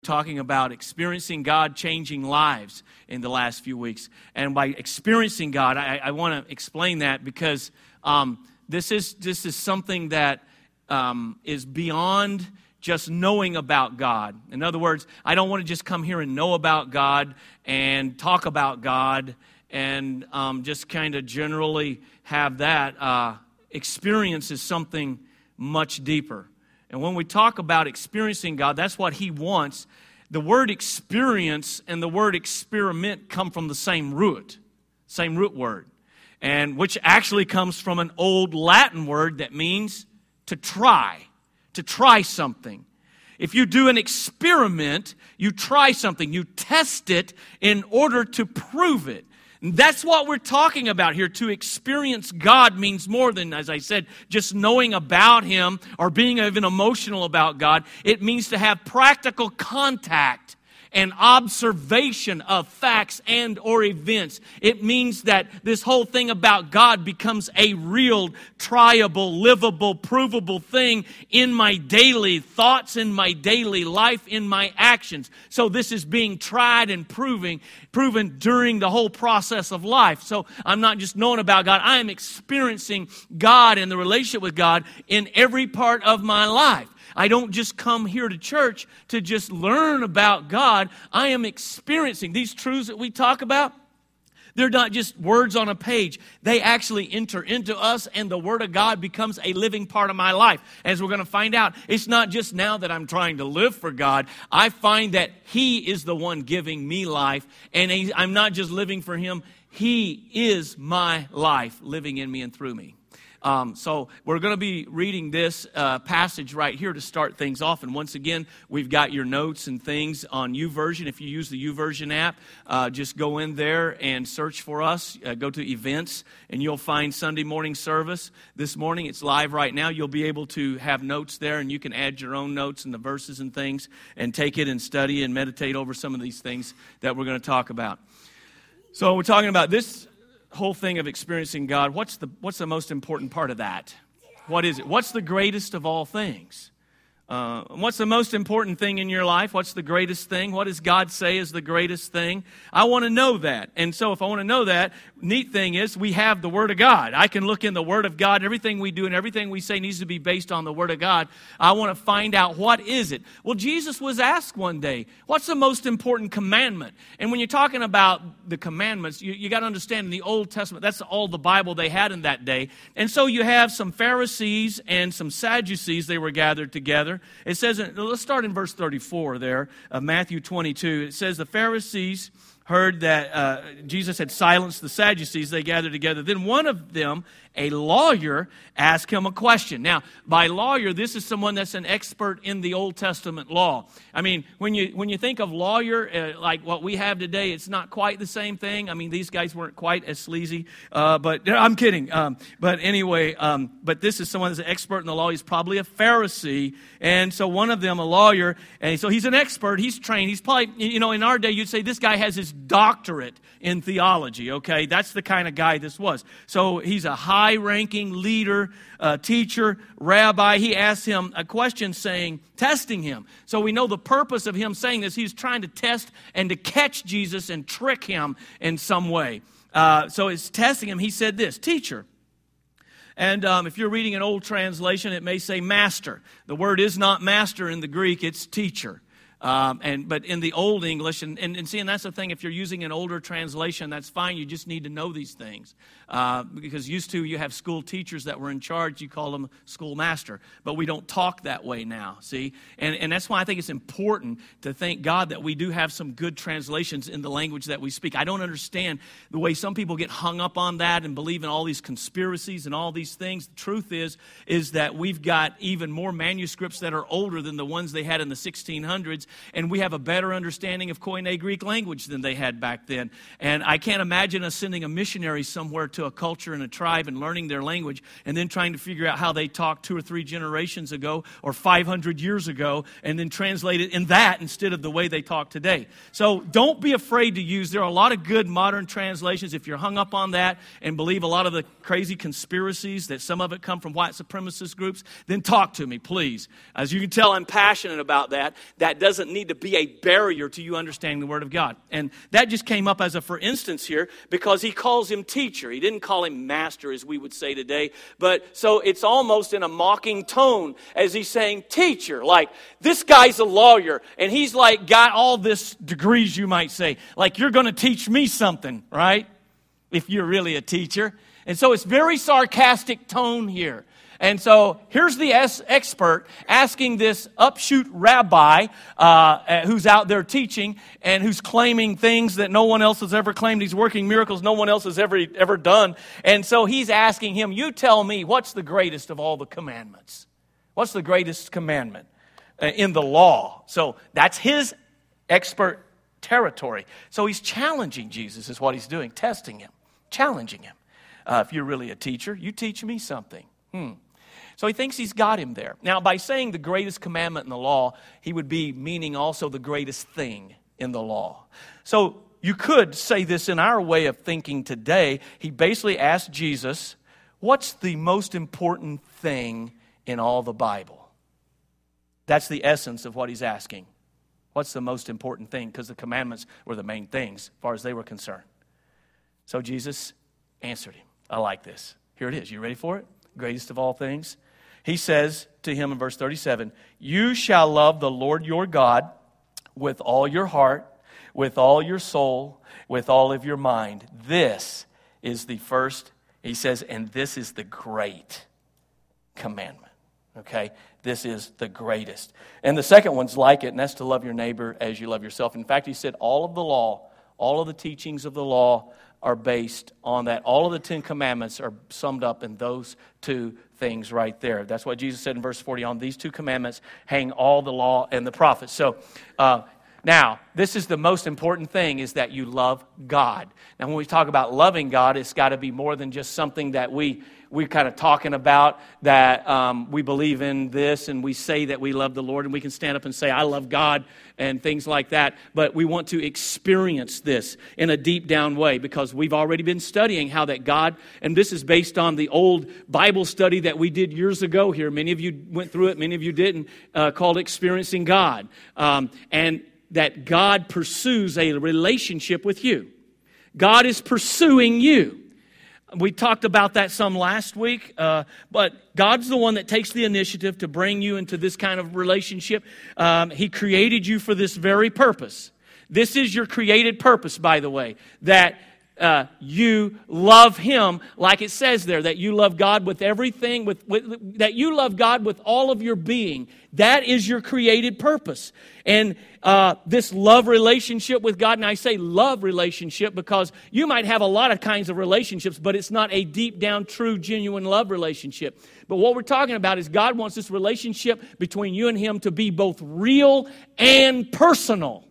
talking about experiencing God changing lives in the last few weeks. And by experiencing God, I want to explain that because this is something that is beyond just knowing about God. In other words, I don't want to just come here and know about God and talk about God and just kind of generally have that. Experience is something much deeper. And when we talk about experiencing God, that's what He wants. The word experience and the word experiment come from the same root word, and which actually comes from an old Latin word that means to try something. If you do an experiment, you try something, you test it in order to prove it. And that's what we're talking about here. To experience God means more than, as I said, just knowing about Him or being even emotional about God. It means to have practical contact and observation of facts and or events. It means that this whole thing about God becomes a real, triable, livable, provable thing in my daily thoughts, in my daily life, in my actions. So this is being tried and proven during the whole process of life. So I'm not just knowing about God, I am experiencing God and the relationship with God in every part of my life. I don't just come here to church to just learn about God. I am experiencing these truths that we talk about. They're not just words on a page. They actually enter into us, and the Word of God becomes a living part of my life. As we're going to find out, it's not just now that I'm trying to live for God. I find that He is the one giving me life, and I'm not just living for Him. He is my life living in me and through me. So we're going to be reading this passage right here to start things off. And once again, we've got your notes and things on YouVersion. If you use the YouVersion app, just go in there and search for us. Go to events, and you'll find Sunday morning service. This morning, it's live right now. You'll be able to have notes there, and you can add your own notes and the verses and things and take it and study and meditate over some of these things that we're going to talk about. So we're talking about this whole thing of experiencing God. What's the most important part of that? What is it? What's the greatest of all things? What's the most important thing in your life? What's the greatest thing? What does God say is the greatest thing? I want to know that. And so if I want to know that, neat thing is we have the Word of God. I can look in the Word of God. Everything we do and everything we say needs to be based on the Word of God. I want to find out, what is it? Well, Jesus was asked one day, what's the most important commandment? And when you're talking about the commandments, you got to understand in the Old Testament, that's all the Bible they had in that day. And so you have some Pharisees and some Sadducees, they were gathered together. It says, let's start in verse 34 there of Matthew 22. It says, the Pharisees heard that Jesus had silenced the Sadducees. They gathered together. Then one of them, a lawyer, asked him a question. Now, by lawyer, this is someone that's an expert in the Old Testament law. I mean, when you think of lawyer, like what we have today, it's not quite the same thing. I mean, these guys weren't quite as sleazy, but I'm kidding. But anyway, but this is someone that's an expert in the law. He's probably a Pharisee. And so one of them, a lawyer, and so he's an expert. He's trained. He's probably, in our day, you'd say this guy has his doctorate in theology, okay? That's the kind of guy this was. So he's a high-ranking leader, teacher, rabbi. He asked him a question testing him. So we know the purpose of him saying this. He's trying to test and to catch Jesus and trick him in some way. So it's testing him. He said this, teacher. And if you're reading an old translation, it may say master. The word is not master in the Greek, it's teacher. But in the Old English, and that's the thing, if you're using an older translation, that's fine. You just need to know these things. Because used to, you have school teachers that were in charge. You call them schoolmaster. But we don't talk that way now, see? And that's why I think it's important to thank God that we do have some good translations in the language that we speak. I don't understand the way some people get hung up on that and believe in all these conspiracies and all these things. The truth is that we've got even more manuscripts that are older than the ones they had in the 1600s. And we have a better understanding of Koine Greek language than they had back then. And I can't imagine us sending a missionary somewhere to a culture and a tribe and learning their language and then trying to figure out how they talked 2 or 3 generations ago or 500 years ago and then translate it in that instead of the way they talk today. So don't be afraid to use. There are a lot of good modern translations. If you're hung up on that and believe a lot of the crazy conspiracies that some of it come from white supremacist groups, then talk to me, please. As you can tell, I'm passionate about that. That doesn't doesn't need to be a barrier to you understanding the Word of God. And that just came up as a for instance here because he calls him teacher. He didn't call him master as we would say today. But so it's almost in a mocking tone as he's saying teacher. Like this guy's a lawyer and he's like got all this degrees, you might say. Like you're going to teach me something, right? If you're really a teacher. And so it's very sarcastic tone here. And so here's the expert asking this upshoot rabbi who's out there teaching and who's claiming things that no one else has ever claimed. He's working miracles no one else has ever done. And so he's asking him, you tell me, what's the greatest of all the commandments? What's the greatest commandment in the law? So that's his expert territory. So he's challenging Jesus is what he's doing, testing him, challenging him. If you're really a teacher, you teach me something. So he thinks he's got him there. Now, by saying the greatest commandment in the law, he would be meaning also the greatest thing in the law. So you could say this in our way of thinking today. He basically asked Jesus, what's the most important thing in all the Bible? That's the essence of what he's asking. What's the most important thing? Because the commandments were the main things as far as they were concerned. So Jesus answered him. I like this. Here it is. You ready for it? Greatest of all things. He says to him in verse 37, you shall love the Lord your God with all your heart, with all your soul, with all of your mind. This is the first, he says, and this is the great commandment. Okay? This is the greatest. And the second one's like it, and that's to love your neighbor as you love yourself. In fact, he said all of the law, all of the teachings of the law are based on that. All of the 10 commandments are summed up in those two things right there. That's what Jesus said in verse 40. On these 2 commandments hang all the law and the prophets. So now, this is the most important thing, is that you love God. Now, when we talk about loving God, it's got to be more than just something that we're kind of talking about, that we believe in this and we say that we love the Lord and we can stand up and say, I love God and things like that. But we want to experience this in a deep down way because we've already been studying how that God, and this is based on the old Bible study that we did years ago here. Many of you went through it, many of you didn't, called Experiencing God. And that God pursues a relationship with you. God is pursuing you. We talked about that some last week, but God's the one that takes the initiative to bring you into this kind of relationship. He created you for this very purpose. This is your created purpose, by the way, that you love Him, like it says there, that you love God with everything, that you love God with all of your being. That is your created purpose. And this love relationship with God, and I say love relationship because you might have a lot of kinds of relationships, but it's not a deep down, true, genuine love relationship. But what we're talking about is God wants this relationship between you and Him to be both real and personal.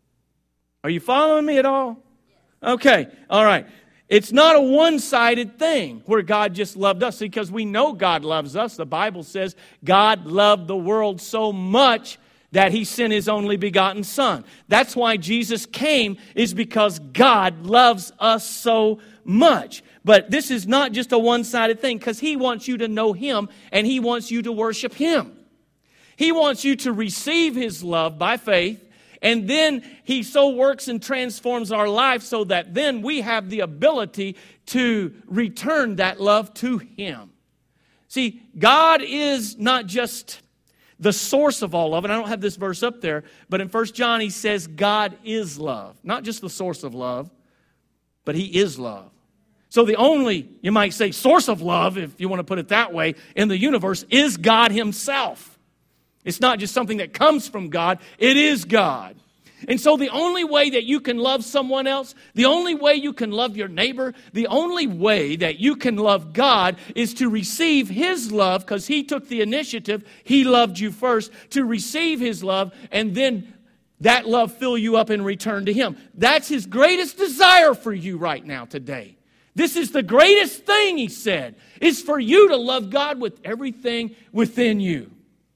Are you following me at all? Okay, all right. It's not a one-sided thing where God just loved us, because we know God loves us. The Bible says God loved the world so much that He sent His only begotten Son. That's why Jesus came, is because God loves us so much. But this is not just a one-sided thing, because He wants you to know Him and He wants you to worship Him. He wants you to receive His love by faith. And then He so works and transforms our life so that then we have the ability to return that love to Him. See, God is not just the source of all love. And I don't have this verse up there, but in 1 John He says God is love. Not just the source of love, but He is love. So the only, you might say, source of love, if you want to put it that way, in the universe is God Himself. It's not just something that comes from God. It is God. And so the only way that you can love someone else, the only way you can love your neighbor, the only way that you can love God is to receive His love, because He took the initiative. He loved you first, to receive His love, and then that love fill you up in return to Him. That's His greatest desire for you right now today. This is the greatest thing, He said, is for you to love God with everything within you.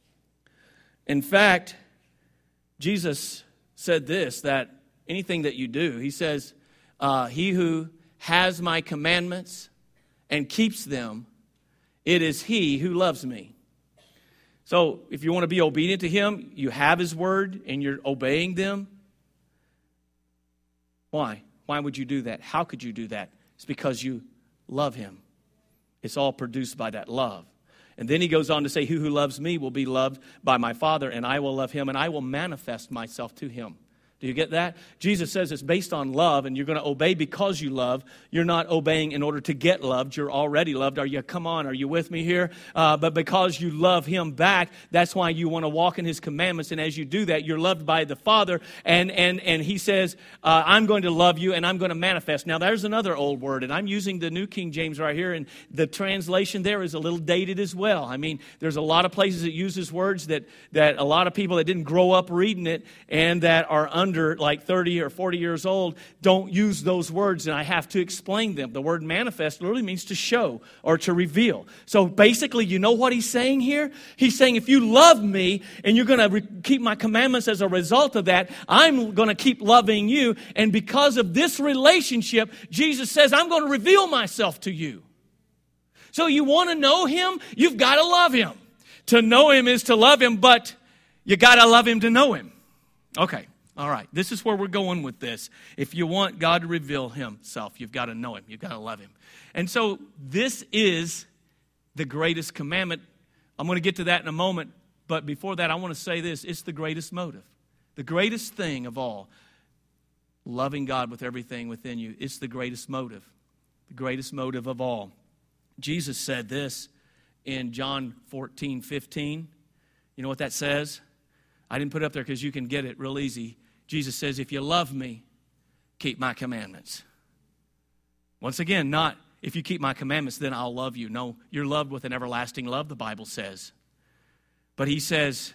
In fact, Jesus said this, that anything that you do, He says, he who has my commandments and keeps them, it is he who loves me. So if you want to be obedient to Him, you have His word and you're obeying them. Why? Why would you do that? How could you do that? It's because you love Him. It's all produced by that love. And then He goes on to say, "He who loves me will be loved by my Father, and I will love him, and I will manifest myself to him." Do you get that? Jesus says it's based on love, and you're going to obey because you love. You're not obeying in order to get loved. You're already loved. Are you with me here? But because you love Him back, that's why you want to walk in His commandments. And as you do that, you're loved by the Father. And He says, "I'm going to love you, and I'm going to manifest." Now, there's another old word, and I'm using the New King James right here, and the translation there is a little dated as well. I mean, there's a lot of places that uses words that a lot of people that didn't grow up reading it and that are under like 30 or 40 years old don't use those words, and I have to explain them. The word manifest literally means to show or to reveal. So basically, you know what He's saying here? He's saying, if you love me and you're going to keep my commandments as a result of that, I'm going to keep loving you. And because of this relationship, Jesus says, I'm going to reveal myself to you. So you want to know Him? You've got to love Him. To know Him is to love Him, but you got to love Him to know Him. Okay. All right, this is where we're going with this. If you want God to reveal Himself, you've got to know Him. You've got to love Him. And so this is the greatest commandment. I'm going to get to that in a moment. But before that, I want to say this. It's the greatest motive. The greatest thing of all. Loving God with everything within you. It's the greatest motive. The greatest motive of all. Jesus said this in John 14:15. You know what that says? I didn't put it up there because you can get it real easy. Jesus says, if you love me, keep my commandments. Once again, not if you keep my commandments, then I'll love you. No, you're loved with an everlasting love, the Bible says. But He says,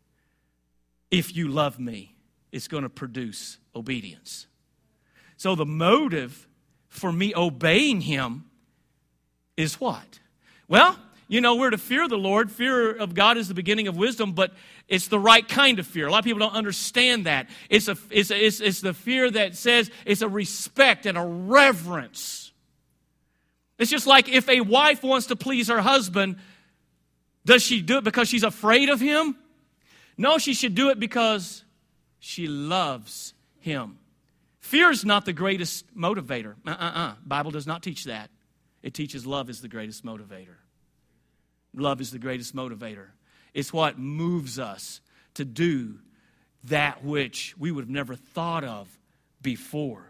if you love me, it's going to produce obedience. So the motive for me obeying Him is what? Well, you know, we're to fear the Lord. Fear of God is the beginning of wisdom, but it's the right kind of fear. A lot of people don't understand that. It's the fear that says it's a respect and a reverence. It's just like if a wife wants to please her husband, does she do it because she's afraid of him? No, she should do it because she loves him. Fear is not the greatest motivator. Bible does not teach that. It teaches love is the greatest motivator. Love is the greatest motivator. It's what moves us to do that which we would have never thought of before.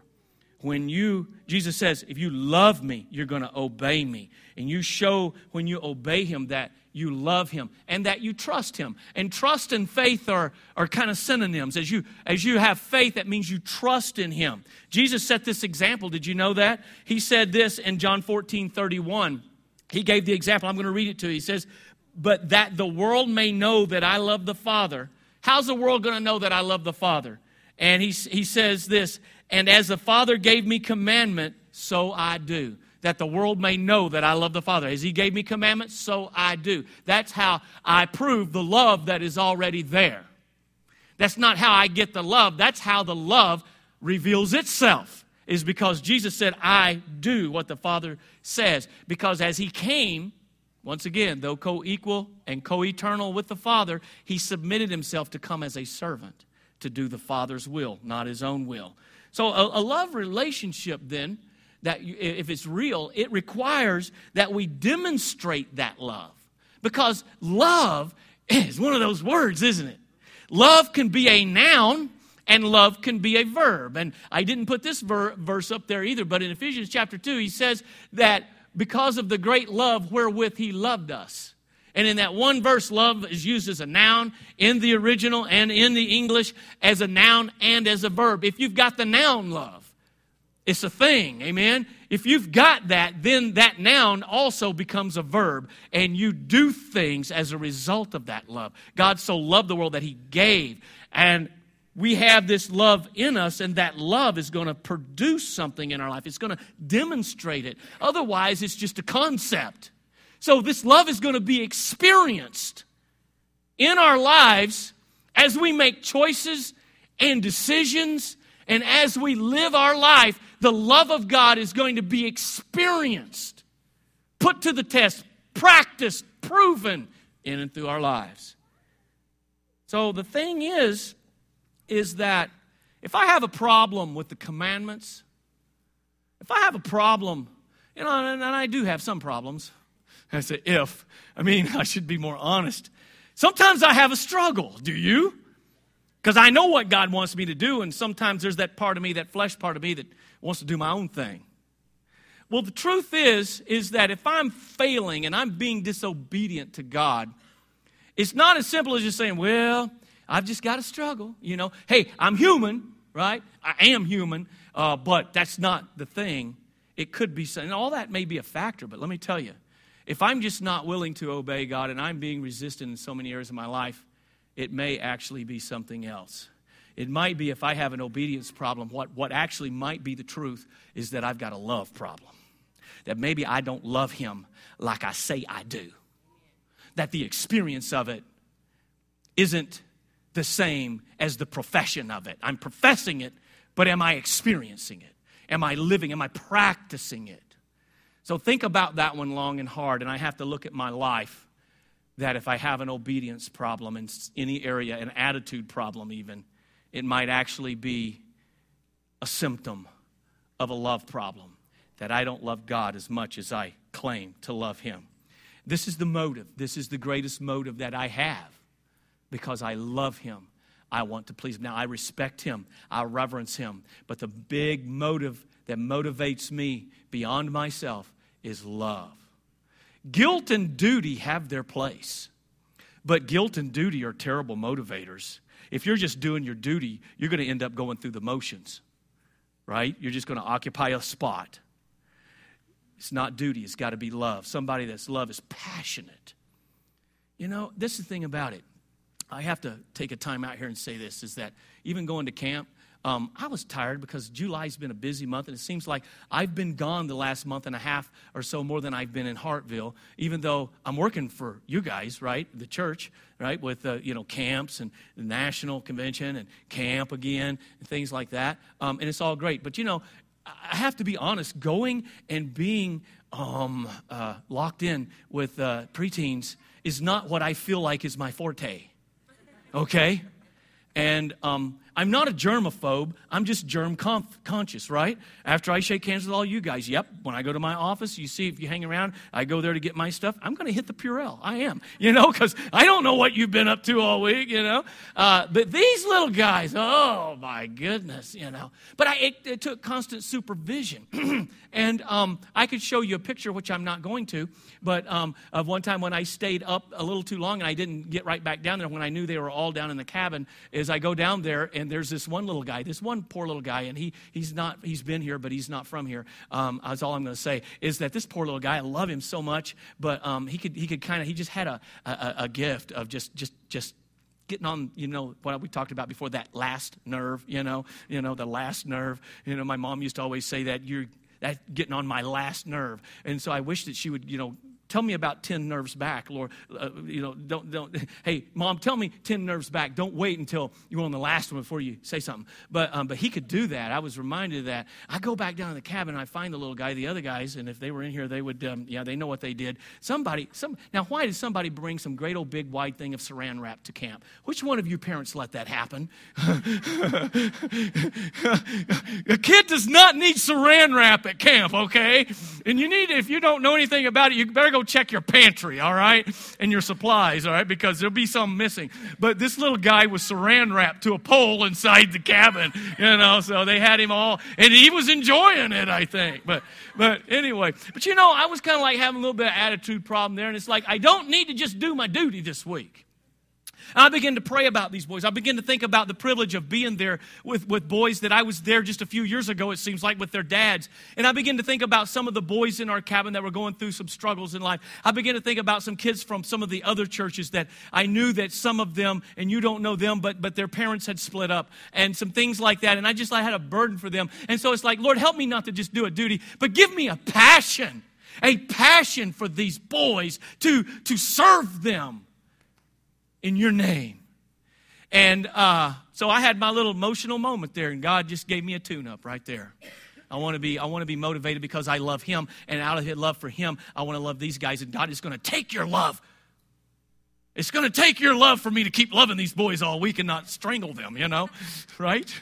Jesus says, if you love me, you're going to obey me. And you show when you obey Him that you love Him and that you trust Him. And trust and faith are kind of synonyms. As you have faith, that means you trust in Him. Jesus set this example. Did you know that? He said this in John 14:31. He gave the example. I'm going to read it to you. He says, but that the world may know that I love the Father. How's the world going to know that I love the Father? And he says this, and as the Father gave me commandment, so I do. That the world may know that I love the Father. As He gave me commandments, so I do. That's how I prove the love that is already there. That's not how I get the love. That's how the love reveals itself. Is because Jesus said, I do what the Father says. Because as He came, once again, though co-equal and co-eternal with the Father, He submitted Himself to come as a servant to do the Father's will, not His own will. So a love relationship then, that if it's real, it requires that we demonstrate that love. Because love is one of those words, isn't it? Love can be a noun, and love can be a verb. And I didn't put this verse up there either, but in Ephesians chapter 2, he says that because of the great love wherewith He loved us. And in that one verse, love is used as a noun in the original and in the English as a noun and as a verb. If you've got the noun love, it's a thing, amen? If you've got that, then that noun also becomes a verb, and you do things as a result of that love. God so loved the world that He gave, and we have this love in us, and that love is going to produce something in our life. It's going to demonstrate it. Otherwise, it's just a concept. So this love is going to be experienced in our lives as we make choices and decisions, and as we live our life, the love of God is going to be experienced, put to the test, practiced, proven in and through our lives. So the thing is that if I have a problem with the commandments, if I have a problem, and I do have some problems. I say if. I should be more honest. Sometimes I have a struggle. Do you? Because I know what God wants me to do, and sometimes there's that part of me, that flesh part of me, that wants to do my own thing. Well, the truth is that if I'm failing and I'm being disobedient to God, it's not as simple as just saying, well, I've just got to struggle. Hey, I'm human, right? I am human, but that's not the thing. It could be, and all that may be a factor, but let me tell you, if I'm just not willing to obey God and I'm being resistant in so many areas of my life, it may actually be something else. It might be, if I have an obedience problem, what actually might be the truth is that I've got a love problem. That maybe I don't love him like I say I do. That the experience of it isn't the same as the profession of it. I'm professing it, but am I experiencing it? Am I living? Am I practicing it? So think about that one long and hard, and I have to look at my life, that if I have an obedience problem in any area, an attitude problem even, it might actually be a symptom of a love problem, that I don't love God as much as I claim to love him. This is the motive. This is the greatest motive that I have, because I love him. I want to please him. Now, I respect him. I reverence him. But the big motive that motivates me beyond myself is love. Guilt and duty have their place. But guilt and duty are terrible motivators. If you're just doing your duty, you're going to end up going through the motions, right? You're just going to occupy a spot. It's not duty. It's got to be love. Somebody that's love is passionate. This is the thing about it. I have to take a time out here and say this, is that even going to camp, I was tired because July's been a busy month, and it seems like I've been gone the last month and a half or so more than I've been in Hartville, even though I'm working for you guys, right, the church, right, with, camps and the national convention and camp again and things like that, and it's all great. But, I have to be honest, going and being locked in with preteens is not what I feel like is my forte. Okay? And I'm not a germaphobe. I'm just germ conscious, right? After I shake hands with all you guys, yep, when I go to my office, you see if you hang around, I go there to get my stuff, I'm going to hit the Purell. I am, because I don't know what you've been up to all week, But these little guys, oh, my goodness, But it took constant supervision. And I could show you a picture, which I'm not going to, but of one time when I stayed up a little too long and I didn't get right back down there when I knew they were all down in the cabin, is I go down there and there's this one little guy, this one poor little guy, and he's been here, but he's not from here. That's all I'm going to say, is that this poor little guy, I love him so much, but he just had a gift of just getting on, what we talked about before, that last nerve, the last nerve. My mom used to always say that, that getting on my last nerve. And so I wish that she would, tell me about 10 nerves back, Lord. Don't. Hey, Mom, tell me 10 nerves back. Don't wait until you're on the last one before you say something. But he could do that. I was reminded of that. I go back down to the cabin and I find the little guy, the other guys, and if they were in here, they would, they know what they did. Now, why did somebody bring some great old big wide thing of saran wrap to camp? Which one of you parents let that happen? A kid does not need saran wrap at camp, okay? And if you don't know anything about it, you better go check your pantry, all right, and your supplies, all right, because there'll be some missing. But this little guy was saran wrapped to a pole inside the cabin, so they had him all, and he was enjoying it, I think. But anyway, I was kind of like having a little bit of attitude problem there, and it's like, I don't need to just do my duty this week. I began to pray about these boys. I began to think about the privilege of being there with boys that I was there just a few years ago, it seems like, with their dads. And I began to think about some of the boys in our cabin that were going through some struggles in life. I began to think about some kids from some of the other churches that I knew that some of them, and you don't know them, but their parents had split up and some things like that. And I had a burden for them. And so it's like, Lord, help me not to just do a duty, but give me a passion for these boys to serve them in your name. And so I had my little emotional moment there, and God just gave me a tune-up right there. I want to be motivated because I love him, and out of his love for him, I want to love these guys, and God is going to take your love It's going to take your love for me to keep loving these boys all week and not strangle them, right?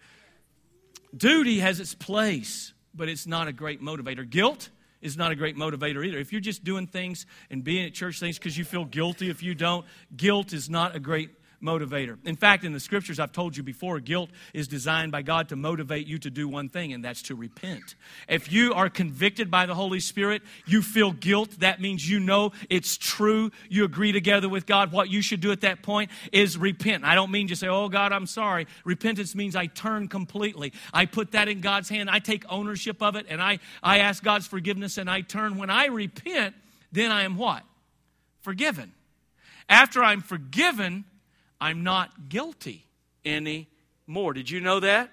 Duty has its place, but it's not a great motivator. Guilt is not a great motivator either. If you're just doing things and being at church things because you feel guilty if you don't, guilt is not a great motivator. In fact, in the scriptures, I've told you before, guilt is designed by God to motivate you to do one thing, and that's to repent. If you are convicted by the Holy Spirit, you feel guilt. That means you know it's true. You agree together with God. What you should do at that point is repent. I don't mean just say, oh, God, I'm sorry. Repentance means I turn completely. I put that in God's hand. I take ownership of it, and I ask God's forgiveness, and I turn. When I repent, then I am what? Forgiven. After I'm forgiven, I'm not guilty anymore. Did you know that?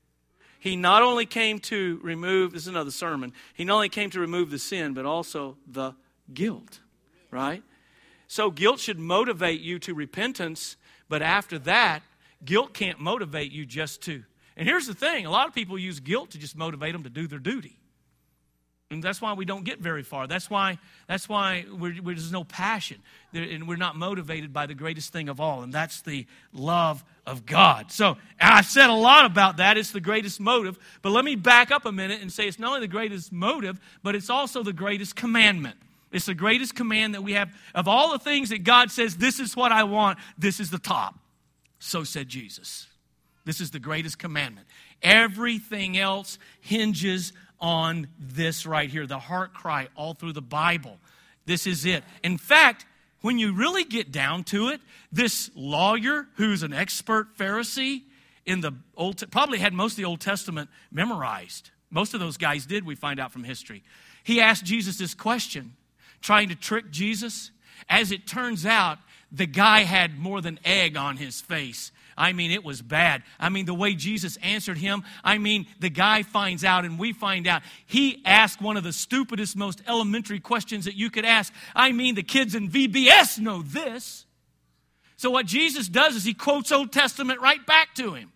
He not only came to remove, this is another sermon, he not only came to remove the sin, but also the guilt, right? So guilt should motivate you to repentance, but after that, guilt can't motivate you just to. And here's the thing, a lot of people use guilt to just motivate them to do their duty. And that's why we don't get very far. That's why there's no passion. And we're not motivated by the greatest thing of all, and that's the love of God. So I said a lot about that. It's the greatest motive. But let me back up a minute and say it's not only the greatest motive, but it's also the greatest commandment. It's the greatest command that we have. Of all the things that God says, this is what I want, this is the top. So said Jesus. This is the greatest commandment. Everything else hinges on this right here, the heart cry all through the Bible. This is it. In fact, when you really get down to it, this lawyer who's an expert Pharisee in the probably had most of the Old Testament memorized. Most of those guys did, we find out from history. He asked Jesus this question, trying to trick Jesus. As it turns out, the guy had more than egg on his face. I mean, it was bad. I mean, the way Jesus answered him, the guy finds out and we find out. He asked one of the stupidest, most elementary questions that you could ask. The kids in VBS know this. So what Jesus does is he quotes Old Testament right back to him.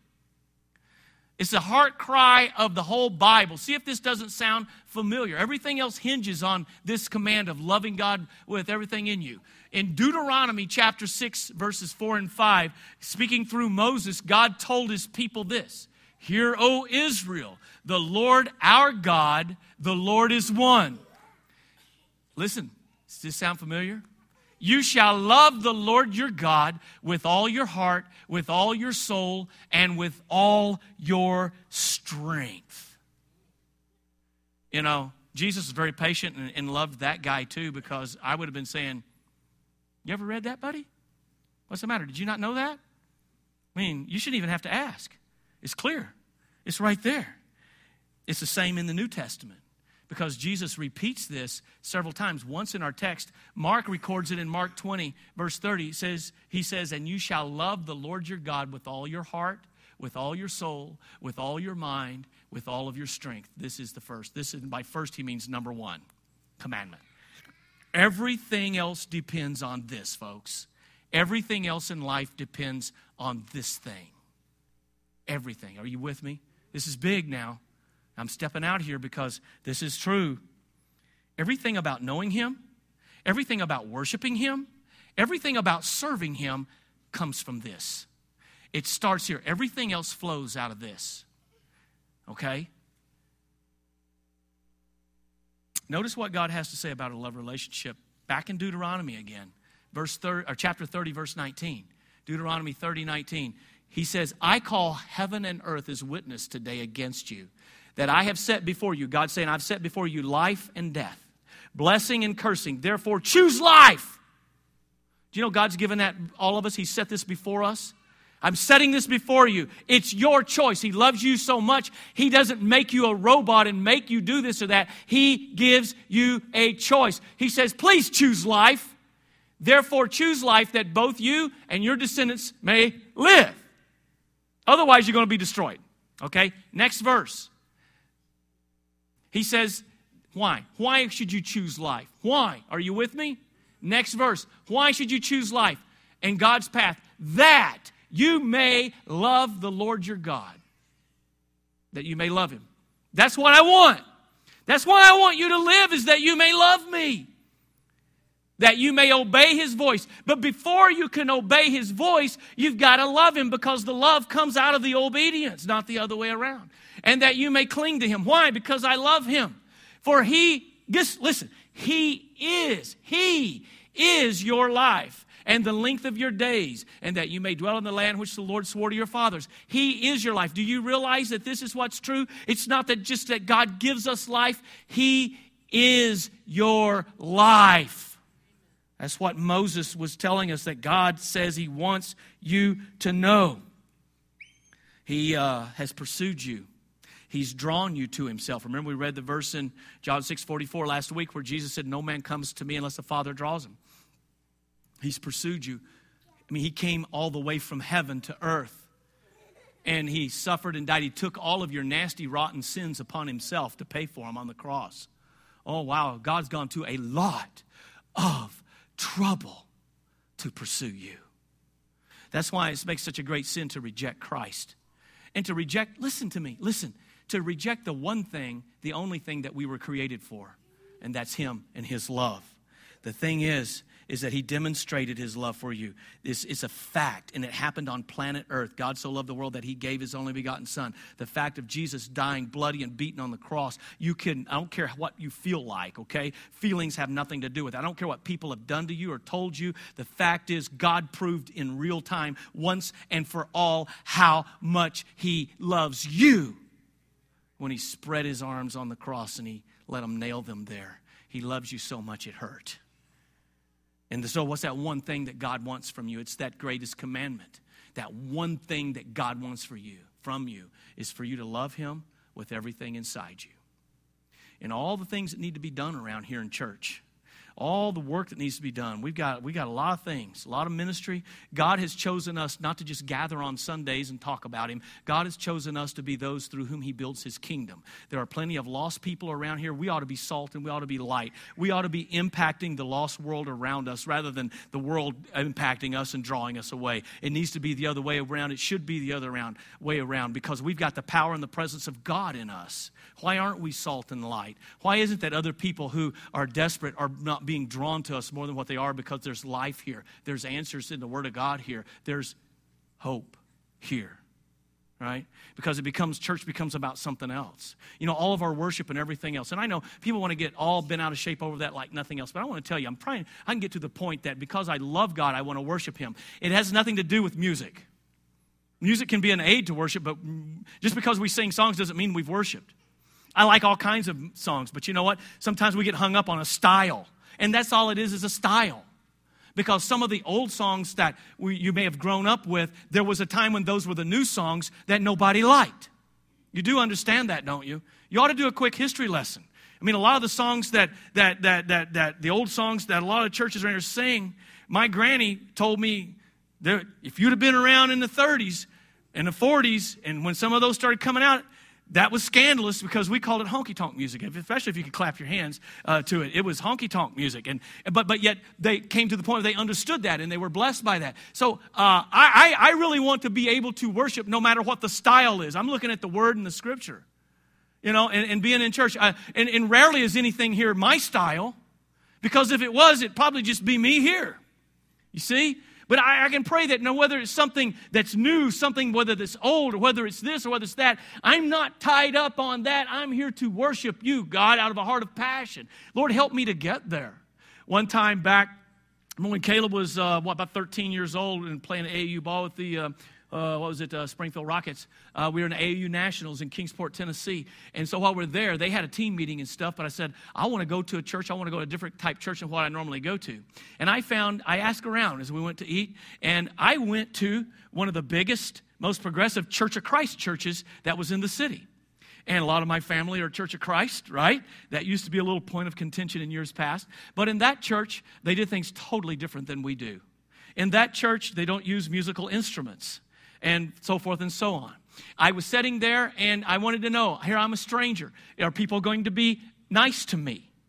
It's the heart cry of the whole Bible. See if this doesn't sound familiar. Everything else hinges on this command of loving God with everything in you. In Deuteronomy chapter 6, verses 4 and 5, speaking through Moses, God told his people this. Hear, O Israel, the Lord our God, the Lord is one. Listen, does this sound familiar? You shall love the Lord your God with all your heart, with all your soul, and with all your strength. Jesus was very patient and loved that guy too, because I would have been saying, you ever read that, buddy? What's the matter? Did you not know that? You shouldn't even have to ask. It's clear. It's right there. It's the same in the New Testament, because Jesus repeats this several times. Once in our text, Mark records it in Mark 20, verse 30. He says, and you shall love the Lord your God with all your heart, with all your soul, with all your mind, with all of your strength. This is the first. By first, he means number one, commandment. Everything else depends on this, folks. Everything else in life depends on this thing. Everything. Are you with me? This is big now. I'm stepping out here because this is true. Everything about knowing him, everything about worshiping him, everything about serving him comes from this. It starts here. Everything else flows out of this. Okay? Notice what God has to say about a love relationship. Back in Deuteronomy again, chapter 30, verse 19. Deuteronomy 30, 19. He says, I call heaven and earth as witness today against you, that I have set before you, God's saying, I've set before you life and death, blessing and cursing. Therefore, choose life. Do you know God's given that all of us? He set this before us. I'm setting this before you. It's your choice. He loves you so much, he doesn't make you a robot and make you do this or that. He gives you a choice. He says, please choose life. Therefore, choose life that both you and your descendants may live. Otherwise, you're going to be destroyed. Okay? Next verse. He says, why? Why should you choose life? Why? Are you with me? Next verse. Why should you choose life and God's path? That you may love the Lord your God. That you may love him. That's what I want. That's why I want you to live, is that you may love me. that you may obey his voice. But before you can obey his voice, you've got to love him, because the love comes out of the obedience, not the other way around. And that you may cling to him. Why? Because I love him. For listen, he is your life and the length of your days, and that you may dwell in the land which the Lord swore to your fathers. He is your life. Do you realize that this is what's true? It's not that just that God gives us life. He is your life. That's what Moses was telling us, that God says he wants you to know. He has pursued you. He's drawn you to himself. Remember, we read the verse in John 6:44 last week where Jesus said, no man comes to me unless the Father draws him. He's pursued you. I mean, he came all the way from heaven to earth. And he suffered and died. He took all of your nasty, rotten sins upon himself to pay for them on the cross. Oh, wow. God's gone to a lot of trouble to pursue you. That's why it makes such a great sin to reject Christ. And to reject, listen to me, to reject the one thing, the only thing that we were created for, and that's him and his love. The thing is that he demonstrated his love for you. This is a fact, and it happened on planet Earth. God so loved the world that he gave his only begotten son. The fact of Jesus dying bloody and beaten on the cross, I don't care what you feel like, okay? Feelings have nothing to do with it. I don't care what people have done to you or told you. The fact is God proved in real time once and for all how much he loves you when he spread his arms on the cross and he let them nail them there. He loves you so much it hurt. And so what's that one thing that God wants from you? It's that greatest commandment. That one thing that God wants from you is for you to love him with everything inside you. And all the things that need to be done around here in church, all the work that needs to be done. We got a lot of things, a lot of ministry. God has chosen us not to just gather on Sundays and talk about him. God has chosen us to be those through whom he builds his kingdom. There are plenty of lost people around here. We ought to be salt and we ought to be light. We ought to be impacting the lost world around us rather than the world impacting us and drawing us away. It needs to be the other way around. It should be the other way around, because we've got the power and the presence of God in us. Why aren't we salt and light? Why isn't that other people who are desperate are not being drawn to us more than what they are? Because there's life here. There's answers in the Word of God here. There's hope here, right? Because church becomes about something else. You know, all of our worship and everything else. And I know people want to get all bent out of shape over that like nothing else. But I want to tell you, I can get to the point that because I love God, I want to worship him. It has nothing to do with music. Music can be an aid to worship, but just because we sing songs doesn't mean we've worshiped. I like all kinds of songs, but you know what? Sometimes we get hung up on a style. And that's all it is a style. Because some of the old songs that you may have grown up with, there was a time when those were the new songs that nobody liked. You do understand that, don't you? You ought to do a quick history lesson. I mean, a lot of the songs that the old songs that a lot of churches around here sing, my granny told me that if you'd have been around in the 30s and the 40s, and when some of those started coming out, that was scandalous because we called it honky-tonk music, especially if you could clap your hands to it. It was honky-tonk music. But yet they came to the point where they understood that and they were blessed by that. So I really want to be able to worship no matter what the style is. I'm looking at the Word and the Scripture, you know, and being in church. And rarely is anything here my style, because if it was, it'd probably just be me here. You see? But I can pray that whether it's something that's new, something whether it's old, or whether it's this or whether it's that, I'm not tied up on that. I'm here to worship you, God, out of a heart of passion. Lord, help me to get there. One time back, when Caleb was, about 13 years old and playing AAU ball with the Springfield Rockets. We were in the AAU Nationals in Kingsport, Tennessee. And so while we're there, they had a team meeting and stuff, but I said, I want to go to a church. I want to go to a different type church than what I normally go to. And I asked around as we went to eat, and I went to one of the biggest, most progressive Church of Christ churches that was in the city. And a lot of my family are Church of Christ, right? That used to be a little point of contention in years past. But in that church, they did things totally different than we do. In that church, they don't use musical instruments, and so forth and so on. I was sitting there, and I wanted to know, here I'm a stranger. Are people going to be nice to me?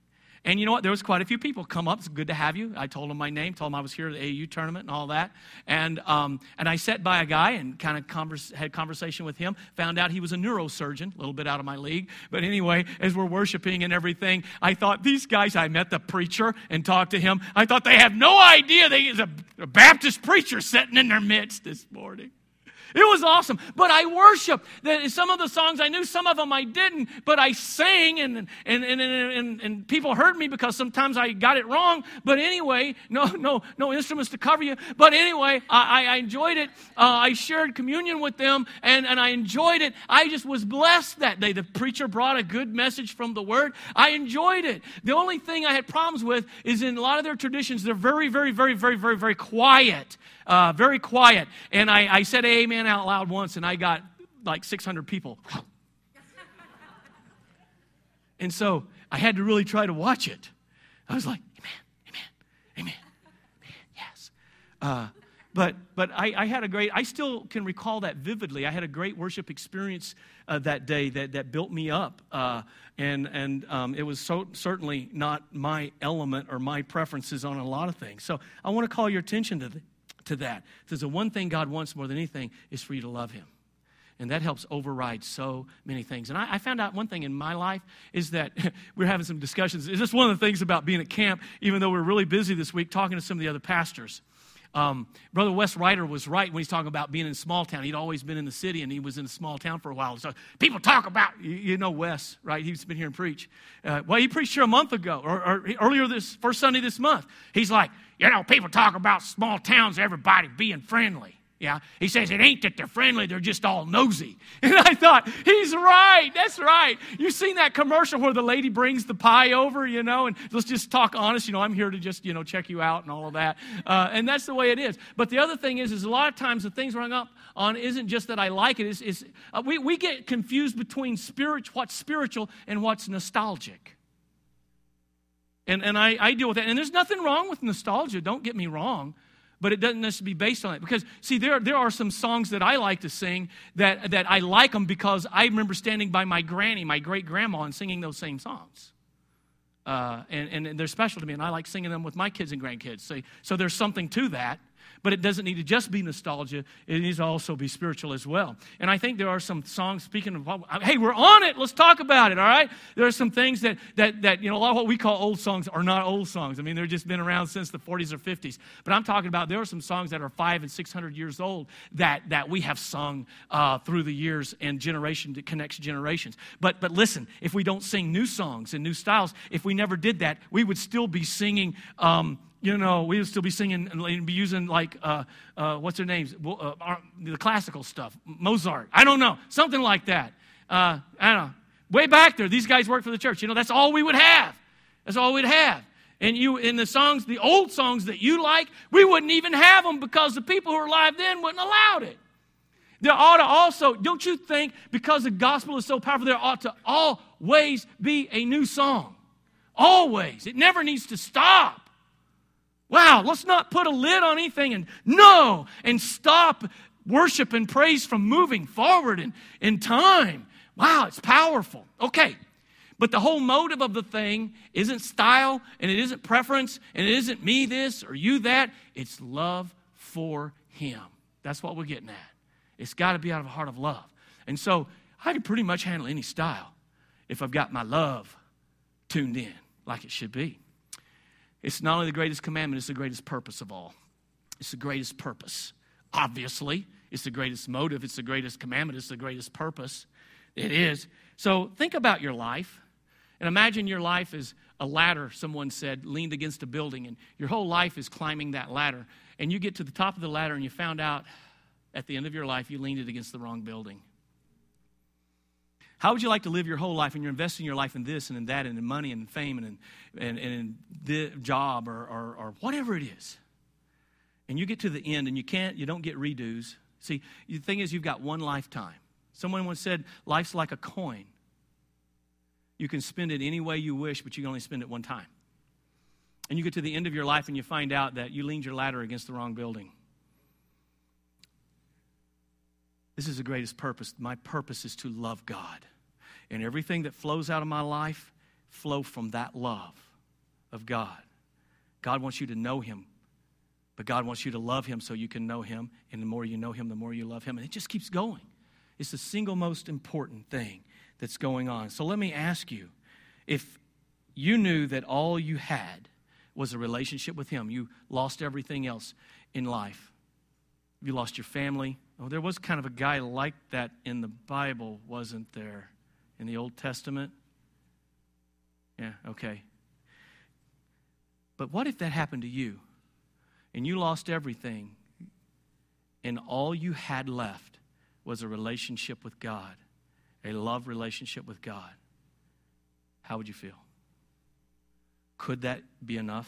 And you know what? There was quite a few people come up. It's good to have you. I told them my name, told them I was here at the AU tournament and all that. And I sat by a guy and kind of had conversation with him. Found out he was a neurosurgeon, a little bit out of my league. But anyway, as we're worshiping and everything, I thought these guys, I met the preacher and talked to him. I thought they have no idea there's a Baptist preacher sitting in their midst this morning. It was awesome. But I worshiped. Some of the songs I knew, some of them I didn't. But I sang, and people heard me because sometimes I got it wrong. But anyway, no instruments to cover you. But anyway, I enjoyed it. I shared communion with them, and I enjoyed it. I just was blessed that day. The preacher brought a good message from the Word. I enjoyed it. The only thing I had problems with is in a lot of their traditions, they're very, very, very, very, very, very quiet. Very quiet. And I said amen out loud once, and I got like 600 people. And so I had to really try to watch it. I was like, amen, amen, amen, yes. But I had I still can recall that vividly. I had a great worship experience that day that built me up. And it was certainly not my element or my preferences on a lot of things. So I want to call your attention to that. Because the one thing God wants more than anything is for you to love Him. And that helps override so many things. And I found out one thing in my life is that we're having some discussions. It's just one of the things about being at camp, even though we're really busy this week, talking to some of the other pastors. Brother Wes Ryder was right when he's talking about being in a small town. He'd always been in the city, and he was in a small town for a while. So people talk about, you know Wes, right? He's been here and preach. Well, he preached here a month ago, or earlier this first Sunday this month. He's like, people talk about small towns, everybody being friendly. Yeah, he says it ain't that they're friendly, they're just all nosy. And I thought, he's right, that's right. You've seen that commercial where the lady brings the pie over, and let's just talk honest, I'm here to just, check you out and all of that. And that's the way it is. But the other thing is a lot of times the things we're hung up on isn't just that I like it, we get confused between what's spiritual and what's nostalgic. And I deal with that. And there's nothing wrong with nostalgia, don't get me wrong. But it doesn't necessarily be based on it. Because, see, there are some songs that I like to sing that I like them because I remember standing by my granny, my great-grandma, and singing those same songs. And they're special to me, and I like singing them with my kids and grandkids. So there's something to that. But it doesn't need to just be nostalgia. It needs to also be spiritual as well. And I think there are some songs, speaking of, hey, we're on it. Let's talk about it, all right? There are some things that a lot of what we call old songs are not old songs. I mean, they've just been around since the 40s or 50s. But I'm talking about there are some songs that are 500 and 600 years old that we have sung through the years and generation that connects generations. But listen, if we don't sing new songs and new styles, if we never did that, we would still be singing we would still be singing and be using what's their names? The classical stuff. Mozart. I don't know. Something like that. I don't know. Way back there, these guys worked for the church. That's all we would have. That's all we'd have. And in the songs, the old songs that you like, we wouldn't even have them because the people who were alive then wouldn't allow it. There ought to also, don't you think, because the gospel is so powerful, there ought to always be a new song. Always. It never needs to stop. Wow, let's not put a lid on anything and stop worship and praise from moving forward in time. Wow, it's powerful. Okay, but the whole motive of the thing isn't style, and it isn't preference, and it isn't me this or you that. It's love for Him. That's what we're getting at. It's got to be out of a heart of love. And so I can pretty much handle any style if I've got my love tuned in like it should be. It's not only the greatest commandment, it's the greatest purpose of all. It's the greatest purpose. Obviously, it's the greatest motive. It's the greatest commandment. It's the greatest purpose. It is. So think about your life. And imagine your life is a ladder, someone said, leaned against a building. And your whole life is climbing that ladder. And you get to the top of the ladder and you found out at the end of your life you leaned it against the wrong building. How would you like to live your whole life and you're investing your life in this and in that and in money and in fame and in the job or whatever it is? And you get to the end and you don't get redos. See, the thing is you've got one lifetime. Someone once said, life's like a coin. You can spend it any way you wish, but you can only spend it one time. And you get to the end of your life and you find out that you leaned your ladder against the wrong building. This is the greatest purpose. My purpose is to love God. And everything that flows out of my life flow from that love. of God. God wants you to know him, but God wants you to love him so you can know him, and the more you know him, the more you love him, and it just keeps going. It's the single most important thing that's going on. So let me ask you, if you knew that all you had was a relationship with him, you lost everything else in life. You lost your family. Oh, there was kind of a guy like that in the Bible, wasn't there? In the Old Testament? Yeah, okay. But what if that happened to you? And you lost everything, and all you had left was a relationship with God, a love relationship with God. How would you feel? Could that be enough?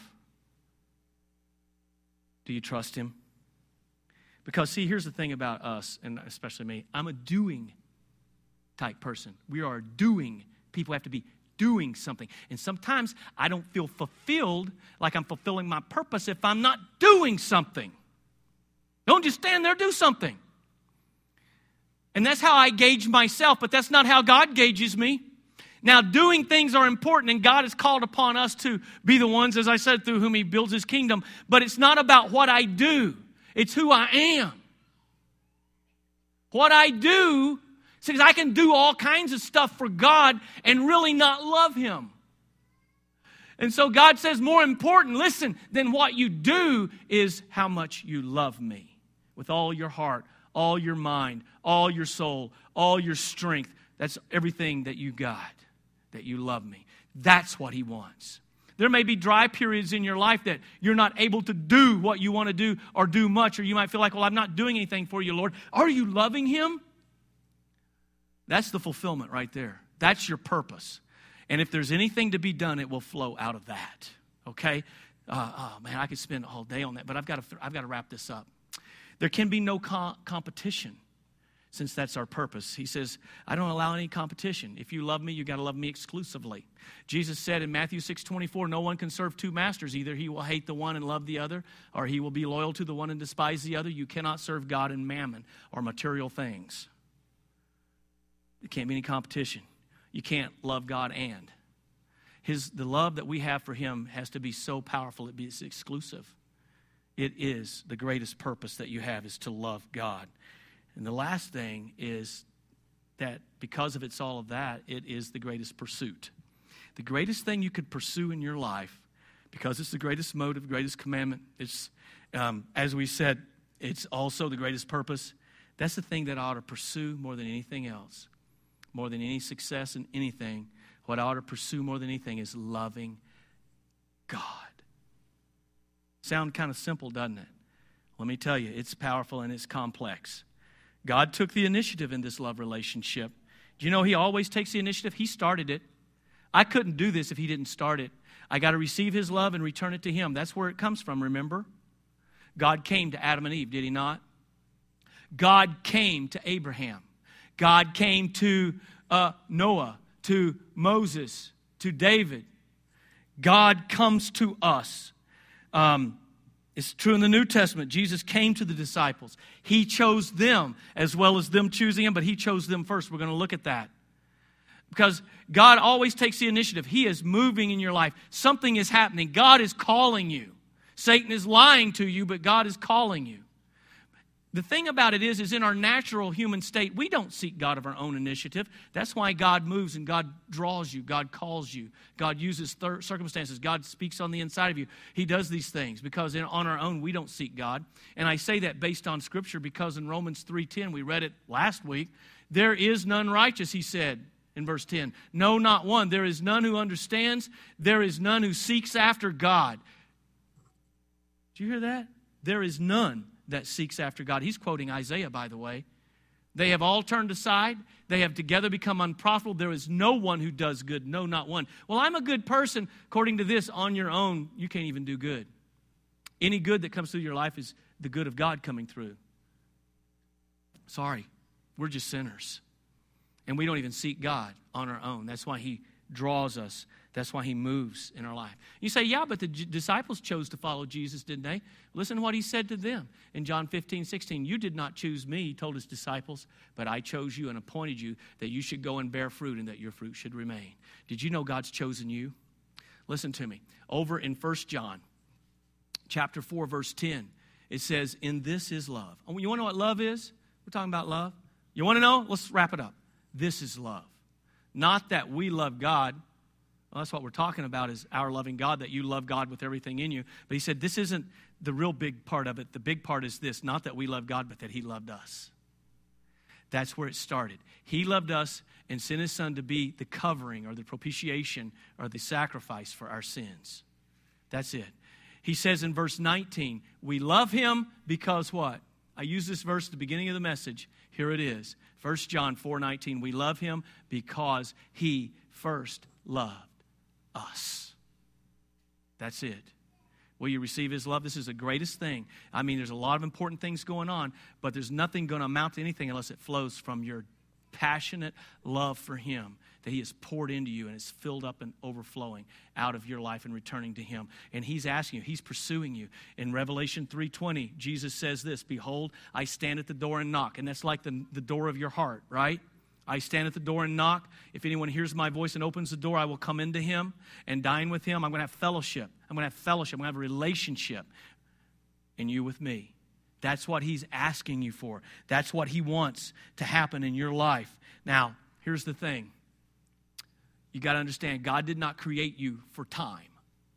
Do you trust him? Because, see, here's the thing about us, and especially me. I'm a doing type person. We are doing. People have to be doing something. And sometimes I don't feel fulfilled like I'm fulfilling my purpose if I'm not doing something. Don't just stand there, do something. And that's how I gauge myself, but that's not how God gauges me. Now, doing things are important, and God has called upon us to be the ones, as I said, through whom he builds his kingdom. But it's not about what I do. It's who I am. What I do, because I can do all kinds of stuff for God and really not love him. And so God says more important, listen, than what you do is how much you love me. With all your heart, all your mind, all your soul, all your strength. That's everything that you got, that you love me. That's what he wants. There may be dry periods in your life that you're not able to do what you want to do or do much, or you might feel like, well, I'm not doing anything for you, Lord. Are you loving him? That's the fulfillment right there. That's your purpose. And if there's anything to be done, it will flow out of that. Okay? Oh man, I could spend all day on that, but I've got to wrap this up. There can be no competition, since that's our purpose. He says, I don't allow any competition. If you love me, you got to love me exclusively. Jesus said in Matthew 6:24, no one can serve two masters. Either he will hate the one and love the other, or he will be loyal to the one and despise the other. You cannot serve God and mammon or material things. There can't be any competition. You can't love God and. The love that we have for him has to be so powerful it is exclusive. It is the greatest purpose that you have, is to love God. And the last thing is that because of it's all of that, it is the greatest pursuit. The greatest thing you could pursue in your life, because it's the greatest motive, greatest commandment, it's, as we said, it's also the greatest purpose. That's the thing that I ought to pursue more than anything else. More than any success in anything, what I ought to pursue more than anything is loving God. Sound kind of simple, doesn't it? Let me tell you, it's powerful and it's complex. God took the initiative in this love relationship. Do you know he always takes the initiative? He started it. I couldn't do this if he didn't start it. I got to receive his love and return it to him. That's where it comes from, remember? God came to Adam and Eve, did he not? God came to Abraham. God came to Noah, to Moses, to David. God comes to us. It's true in the New Testament. Jesus came to the disciples. He chose them as well as them choosing him, but he chose them first. We're going to look at that. Because God always takes the initiative. He is moving in your life. Something is happening. God is calling you. Satan is lying to you, but God is calling you. The thing about it is in our natural human state, we don't seek God of our own initiative. That's why God moves and God draws you. God calls you. God uses circumstances. God speaks on the inside of you. He does these things because on our own, we don't seek God. And I say that based on Scripture because in Romans 3:10, we read it last week, there is none righteous, he said in verse 10. No, not one. There is none who understands. There is none who seeks after God. Did you hear that? There is none that seeks after God. He's quoting Isaiah, by the way. They have all turned aside. They have together become unprofitable. There is no one who does good. No, not one. Well, I'm a good person. According to this, on your own, you can't even do good. Any good that comes through your life is the good of God coming through. Sorry, we're just sinners. And we don't even seek God on our own. That's why he draws us. That's why he moves in our life. You say, yeah, but the disciples chose to follow Jesus, didn't they? Listen to what he said to them in John 15:16. You did not choose me, he told his disciples, but I chose you and appointed you that you should go and bear fruit and that your fruit should remain. Did you know God's chosen you? Listen to me. Over in 1 John chapter 4, verse 10, it says, in this is love. Oh, you want to know what love is? We're talking about love. You want to know? Let's wrap it up. This is love. Not that we love God. Well, that's what we're talking about, is our loving God, that you love God with everything in you. But he said this isn't the real big part of it. The big part is this, not that we love God, but that he loved us. That's where it started. He loved us and sent his son to be the covering or the propitiation or the sacrifice for our sins. That's it. He says in verse 19, we love him because what? I used this verse at the beginning of the message. Here it is. 1 John 4:19, we love him because he first loved us. That's it. Will you receive his love? This is the greatest thing. I mean, there's a lot of important things going on, but there's nothing going to amount to anything unless it flows from your passionate love for him that he has poured into you and is filled up and overflowing out of your life and returning to him. And he's asking you, he's pursuing you. In Revelation 3:20, Jesus says this, behold, I stand at the door and knock. And that's like the door of your heart, right? I stand at the door and knock. If anyone hears my voice and opens the door, I will come into him and dine with him. I'm going to have fellowship. I'm going to have fellowship. I'm going to have a relationship. And you with me. That's what he's asking you for. That's what he wants to happen in your life. Now, here's the thing. You got to understand, God did not create you for time.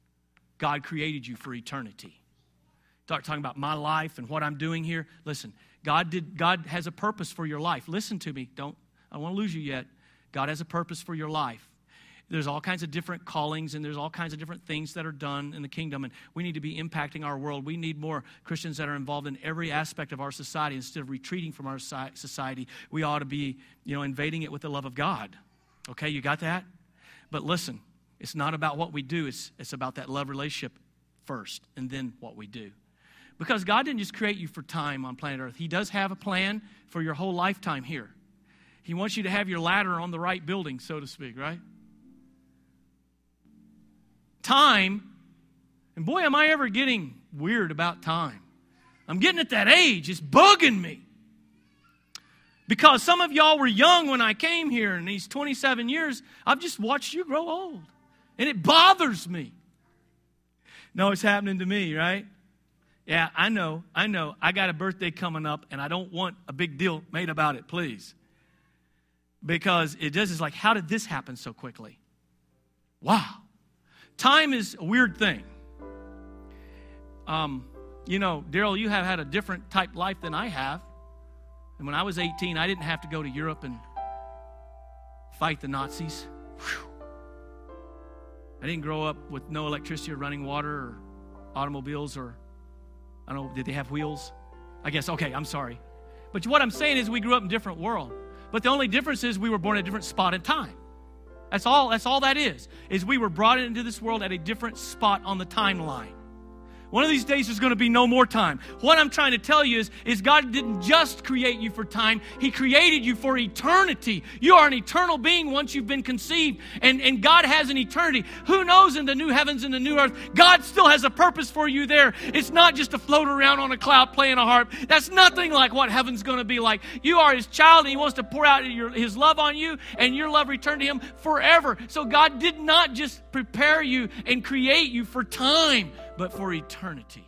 God created you for eternity. Talking about my life and what I'm doing here. Listen, God has a purpose for your life. Listen to me. I don't want to lose you yet. God has a purpose for your life. There's all kinds of different callings and there's all kinds of different things that are done in the kingdom, and we need to be impacting our world. We need more Christians that are involved in every aspect of our society. Instead of retreating from our society, we ought to be, invading it with the love of God. Okay, you got that? But listen, it's not about what we do. It's about that love relationship first and then what we do. Because God didn't just create you for time on planet Earth. He does have a plan for your whole lifetime here. He wants you to have your ladder on the right building, so to speak, right? Time, and boy, am I ever getting weird about time. I'm getting at that age. It's bugging me. Because some of y'all were young when I came here, and these 27 years, I've just watched you grow old. And it bothers me. No, it's happening to me, right? Yeah, I know. I got a birthday coming up, and I don't want a big deal made about it, please. Because it's like, how did this happen so quickly? Wow. Time is a weird thing. Daryl, you have had a different type life than I have. And when I was 18, I didn't have to go to Europe and fight the Nazis. Whew. I didn't grow up with no electricity or running water or automobiles or, I don't know, did they have wheels? I guess, okay, I'm sorry. But what I'm saying is we grew up in a different world. But the only difference is we were born at a different spot in time. That's all that is we were brought into this world at a different spot on the timeline. One of these days there's going to be no more time. What I'm trying to tell you is God didn't just create you for time. He created you for eternity. You are an eternal being once you've been conceived. And God has an eternity. Who knows in the new heavens and the new earth, God still has a purpose for you there. It's not just to float around on a cloud playing a harp. That's nothing like what heaven's going to be like. You are his child and he wants to pour out his love on you and your love return to him forever. So God did not just prepare you and create you for time, but for eternity.